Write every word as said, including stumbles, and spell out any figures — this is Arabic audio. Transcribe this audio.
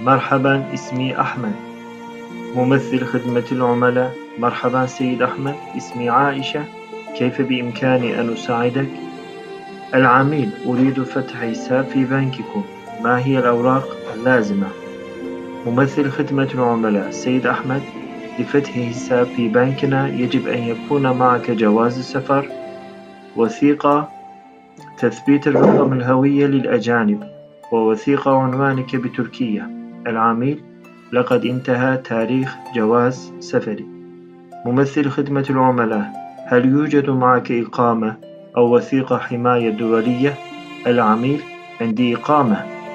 مرحبا، اسمي أحمد، ممثل خدمة العملاء. مرحبا سيد أحمد، اسمي عائشة، كيف بإمكاني أن أساعدك؟ العميل: أريد فتح حساب في بنككم، ما هي الأوراق اللازمة؟ ممثل خدمة العملاء: سيد أحمد، لفتح حساب في بنكنا يجب أن يكون معك جواز سفر، وثيقة تثبيت الرقم الهوية للأجانب، ووثيقة عنوانك بتركيا. العميل: لقد انتهى تاريخ جواز سفري. ممثل خدمة العملاء: هل يوجد معك إقامة أو وثيقة حماية دولية؟ العميل: عندي إقامة